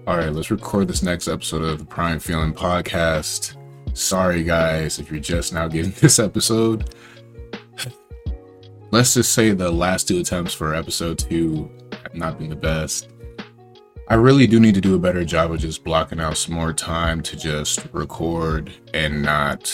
All right, let's record this next episode of the Prime Feeling Podcast. Sorry, guys, if you're just now getting this episode. Let's just say the last two attempts for episode 2 have not been the best. I really do need to do a better job of just blocking out some more time to just record and not...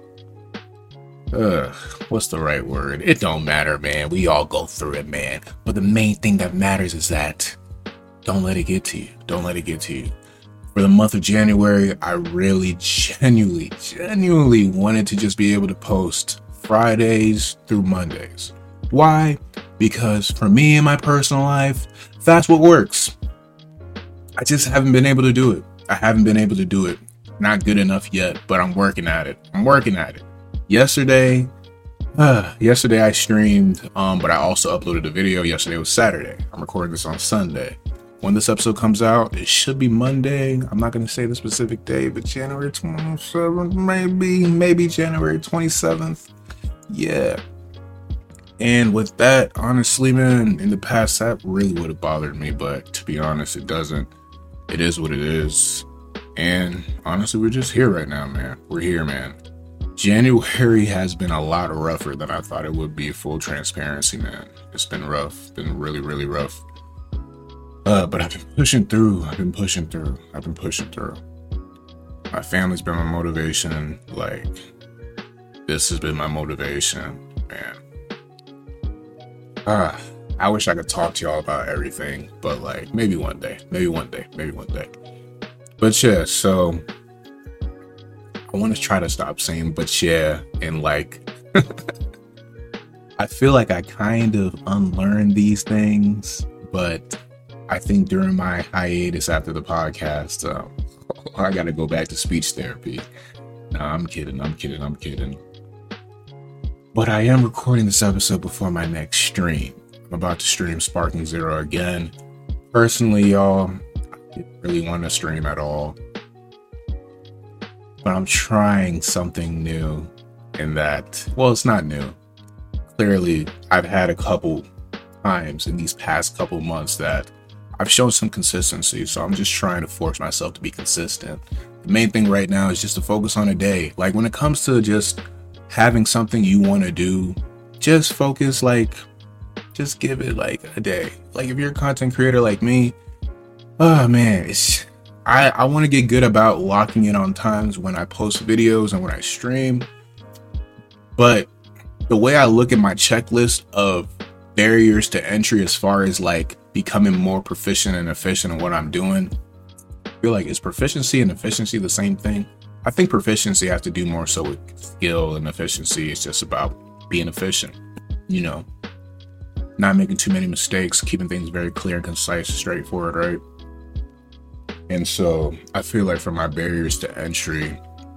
what's the right word? It don't matter, man. We all go through it, man. But the main thing that matters is that don't let it get to you. Don't let it get to you. For the month of January, I really genuinely wanted to just be able to post Fridays through Mondays. Why? Because for me in my personal life, that's what works. I just haven't been able to do it. Not good enough yet, but I'm working at it. Yesterday I streamed, but I also uploaded a video. Yesterday was Saturday. I'm recording this on Sunday. When this episode comes out, it should be Monday. I'm not going to say the specific day, but January 27th, maybe January 27th. Yeah. And with that, honestly, man, in the past, that really would have bothered me. But to be honest, it doesn't. It is what it is. And honestly, we're just here right now, man. We're here, man. January has been a lot rougher than I thought it would be, full transparency, man. It's been rough. Been really, really rough. But I've been pushing through. My family's been my motivation. Like, this has been my motivation, man. I wish I could talk to y'all about everything, but like, maybe one day. But yeah, so I want to try to stop saying but yeah, and like, I feel like I kind of unlearned these things, but I think during my hiatus after the podcast, I got to go back to speech therapy. Nah, I'm kidding. But I am recording this episode before my next stream. I'm about to stream Sparking Zero again. Personally, y'all, I didn't really want to stream at all. But I'm trying something new in that, well, it's not new. Clearly, I've had a couple times in these past couple months that I've shown some consistency, so I'm just trying to force myself to be consistent. The main thing right now is just to focus on a day. Like, when it comes to just having something you want to do, just focus, like, just give it like a day. Like, if you're a content creator like me, oh man, I want to get good about locking in on times when I post videos and when I stream. But the way I look at my checklist of barriers to entry as far as like becoming more proficient and efficient in what I'm doing, I feel like, is proficiency and efficiency the same thing? I think proficiency has to do more so with skill, and efficiency is just about being efficient, you know, not making too many mistakes, keeping things very clear and concise, straightforward, right? And so I feel like for my barriers to entry,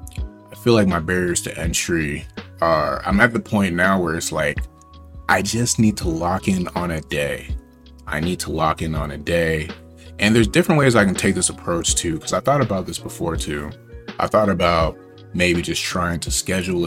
I'm at the point now where it's like, I just need to lock in on a day. And there's different ways I can take this approach too, because I thought about this before too. I thought about maybe just trying to schedule a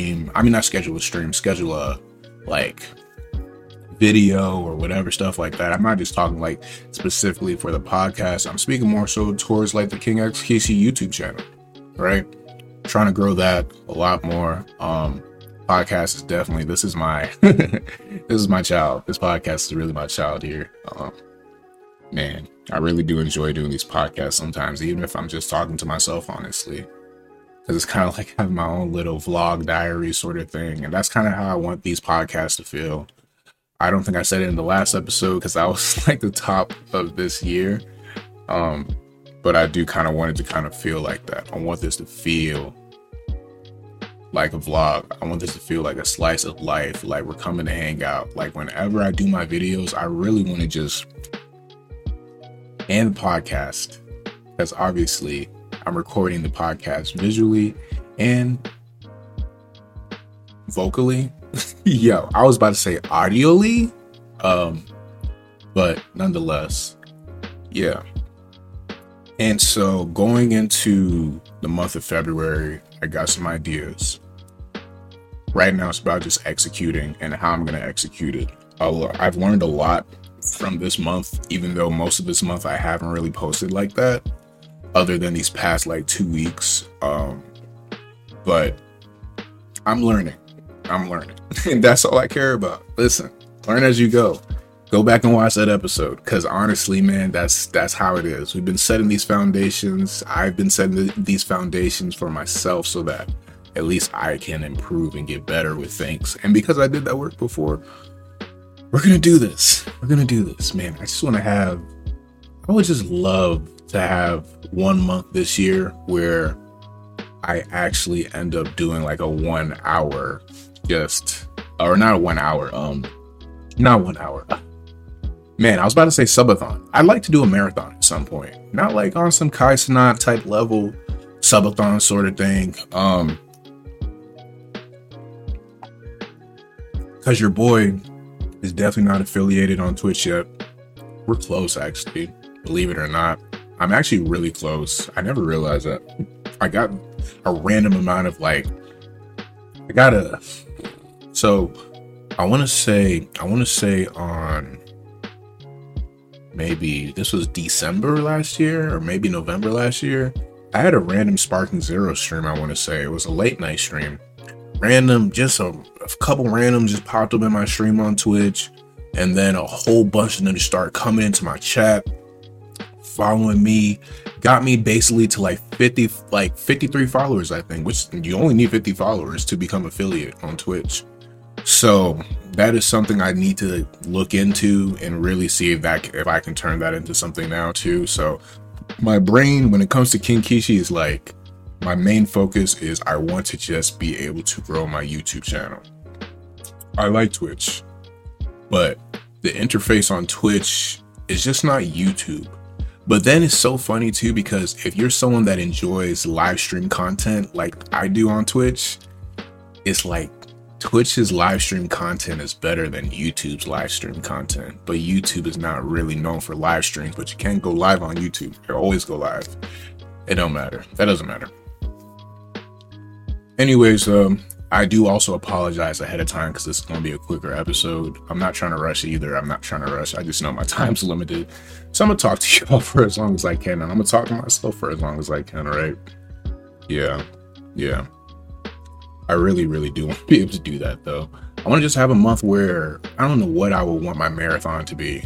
like video or whatever, stuff like that. I'm not just talking like specifically for the podcast. I'm speaking more so towards like the King XKC YouTube channel, right? Trying to grow that a lot more. Podcast is definitely, this is my child. This podcast is really my child here. Man, I really do enjoy doing these podcasts sometimes, even if I'm just talking to myself, honestly, because it's kind of like having my own little vlog diary sort of thing. And that's kind of how I want these podcasts to feel. I don't think I said it in the last episode because I was like the top of this year. But I do kind of want it to kind of feel like that. I want this to feel like a vlog. I want this to feel like a slice of life, like we're coming to hang out. Like, whenever I do my videos, I really want to just end the podcast, because obviously I'm recording the podcast visually and vocally. Yo, I was about to say audioly, but nonetheless, yeah. And so going into the month of February, I got some ideas. Right now it's about just executing and how I'm going to execute it. I've learned a lot from this month, even though most of this month I haven't really posted like that, other than these past like 2 weeks. But I'm learning. And that's all I care about. Listen, learn as you go. Go back and watch that episode, because honestly, man, that's how it is. We've been setting these foundations. I've been setting these foundations for myself so that at least I can improve and get better with things. And because I did that work before, we're gonna do this. Man. I would just love to have 1 month this year where I actually end up doing like a 1 hour, not 1 hour. Man, I was about to say subathon. I'd like to do a marathon at some point. Not like on some Kai Cenat type level, subathon sort of thing. Because your boy is definitely not affiliated on Twitch yet. We're close, actually. Believe it or not. I'm actually really close. I never realized that. I got a random amount of so I want to say on maybe this was December last year or maybe November last year, I had a random Sparking Zero stream. I want to say it was a late night stream. Random, just a couple random just popped up in my stream on Twitch, and then a whole bunch of them just started coming into my chat, following me, got me basically to like 53 followers, I think, which you only need 50 followers to become affiliate on Twitch. So that is something I need to look into and really see if I can turn that into something now too. So my brain, when it comes to King Kishi, is like, my main focus is I want to just be able to grow my YouTube channel. I like Twitch, but the interface on Twitch is just not YouTube. But then it's so funny too, because if you're someone that enjoys live stream content like I do on Twitch, it's like Twitch's live stream content is better than YouTube's live stream content. But YouTube is not really known for live streams, but you can go live on YouTube. You always go live. It don't matter. That doesn't matter. Anyways, I do also apologize ahead of time because this is going to be a quicker episode. I'm not trying to rush either. I just know my time's limited. So I'm going to talk to y'all for as long as I can. And I'm going to talk to myself for as long as I can, all right? Yeah. I really, really do want to be able to do that, though. I want to just have a month where I don't know what I would want my marathon to be.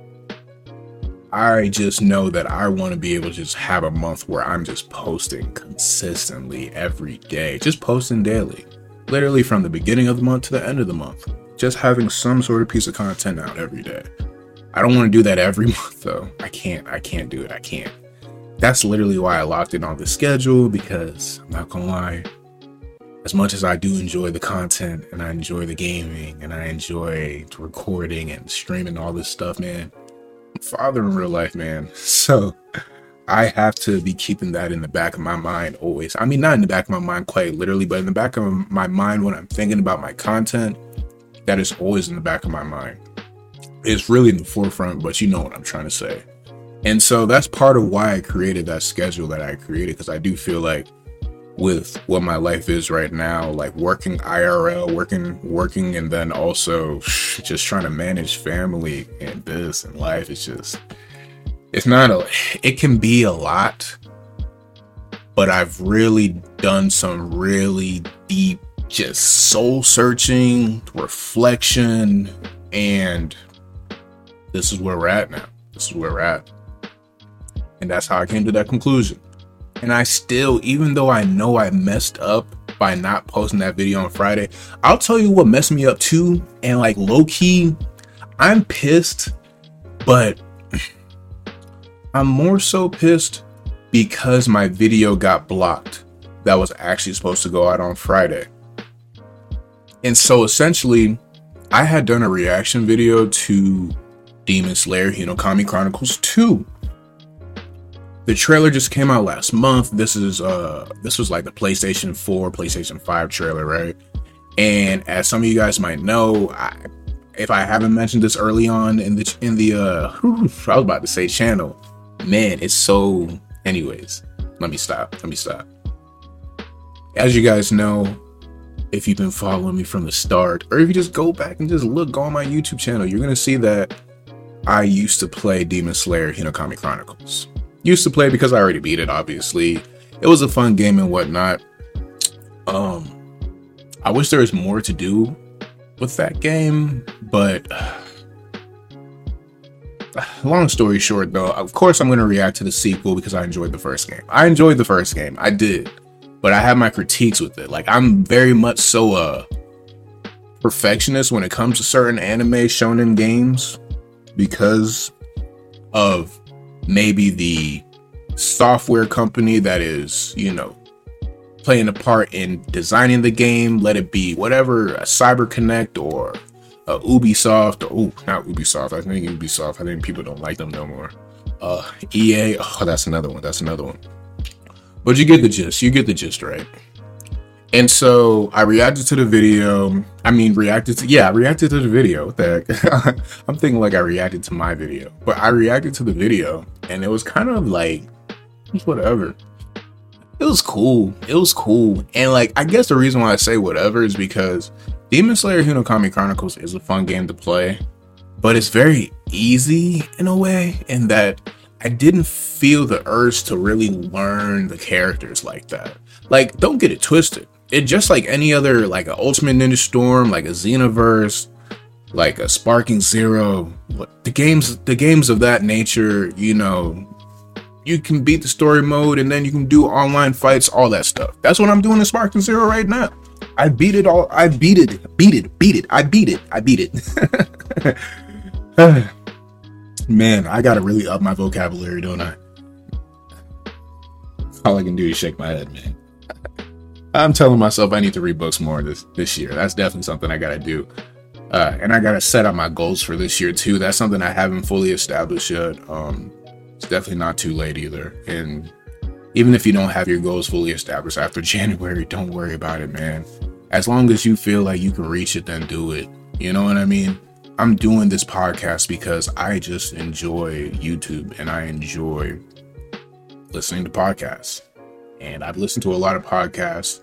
I just know that I want to be able to just have a month where I'm just posting consistently every day, just posting daily, literally from the beginning of the month to the end of the month, just having some sort of piece of content out every day. I don't want to do that every month though. I can't do it. I can't. That's literally why I locked in on the schedule, because I'm not gonna lie, as much as I do enjoy the content and I enjoy the gaming and I enjoy recording and streaming all this stuff, man, father in real life, man. So I have to be keeping that in the back of my mind always. I mean, not in the back of my mind quite literally, but in the back of my mind when I'm thinking about my content, that is always in the back of my mind. It's really in the forefront, but you know what I'm trying to say. And so that's part of why I created that schedule that I created, because I do feel like with what my life is right now, like working IRL, working, and then also just trying to manage family and this and life, it can be a lot, but I've really done some really deep, just soul searching, reflection, and this is where we're at now. And that's how I came to that conclusion. And I still, even though I know I messed up by not posting that video on Friday, I'll tell you what messed me up too. And like low key, I'm pissed, but I'm more so pissed because my video got blocked that was actually supposed to go out on Friday. And so essentially, I had done a reaction video to Demon Slayer Hinokami Chronicles 2. The trailer just came out last month. This was like the PlayStation 4, PlayStation 5 trailer, right? And as some of you guys might know, if I haven't mentioned this early on in the I was about to say channel, man, it's so. Anyways, let me stop. As you guys know, if you've been following me from the start, or if you just go back and just go on my YouTube channel, you're gonna see that I used to play Demon Slayer Hinokami Chronicles. Used to play because I already beat it, obviously. It was a fun game and whatnot. I wish there was more to do with that game, but long story short though, of course I'm going to react to the sequel because I enjoyed the first game. I did, but I have my critiques with it. Like, I'm very much so a perfectionist when it comes to certain anime shonen games because of maybe the software company that is, playing a part in designing the game. Let it be whatever, a CyberConnect or a Ubisoft, not Ubisoft. I think Ubisoft. I think people don't like them no more. EA. Oh, that's another one. But you get the gist, right? And so I reacted to the video. I reacted to the video. I'm thinking like I reacted to my video, but I reacted to the video, and it was kind of like whatever. It was cool. And like, I guess the reason why I say whatever is because Demon Slayer Hinokami Chronicles is a fun game to play, but it's very easy in a way, in that I didn't feel the urge to really learn the characters like that. Like, don't get it twisted. It's just like any other, like an Ultimate Ninja Storm, like a Xenoverse, like a Sparking Zero. The games of that nature, you can beat the story mode and then you can do online fights, all that stuff. That's what I'm doing in Sparking Zero right now. I beat it all. I beat it. Man, I gotta really up my vocabulary, don't I? All I can do is shake my head, man. I'm telling myself I need to read books more this year. That's definitely something I gotta do. And I gotta set up my goals for this year too. That's something I haven't fully established yet. It's definitely not too late either. And even if you don't have your goals fully established after January, don't worry about it, man. As long as you feel like you can reach it, then do it. You know what I mean? I'm doing this podcast because I just enjoy YouTube and I enjoy listening to podcasts. And I've listened to a lot of podcasts.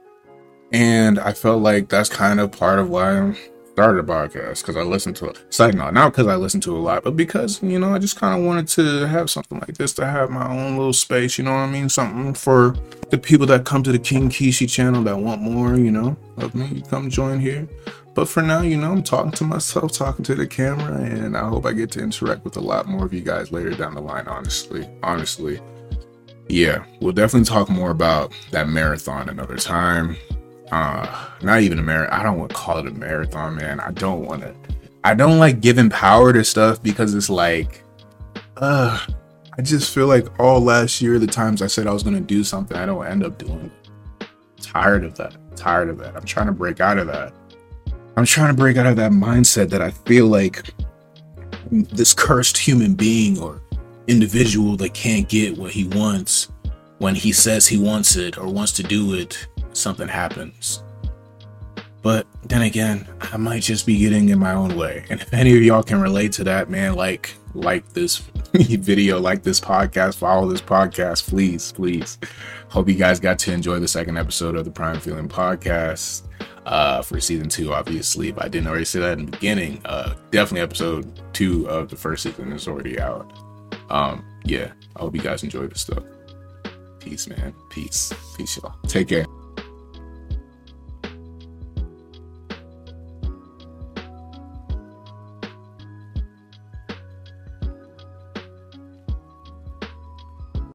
And I felt like that's kind of part of why I started a podcast, because I listened to it. It's like, no, not because I listened to a lot, but because, I just kind of wanted to have something like this, to have my own little space, you know what I mean? Something for the people that come to the King Kishi channel that want more, of me, come join here. But for now, I'm talking to myself, talking to the camera, and I hope I get to interact with a lot more of you guys later down the line, honestly. Yeah, we'll definitely talk more about that marathon another time. Not even a marathon. I don't want to call it a marathon, man. I don't like giving power to stuff because it's like, I just feel like all last year, the times I said I was going to do something, I don't end up doing it. Tired of that. I'm trying to break out of that. I'm trying to break out of that mindset that I feel like this cursed human being or individual that can't get what he wants when he says he wants it or wants to do it, something happens. But then again, I might just be getting in my own way. And if any of y'all can relate to that, man, like this video, like this podcast, follow this podcast, please. Hope you guys got to enjoy the second episode of the Prime Feeling podcast for season 2. Obviously, if I didn't already say that in the beginning, definitely episode 2 of the first season is already out. Yeah, I hope you guys enjoy this stuff. Peace, man. Peace, y'all. Take care.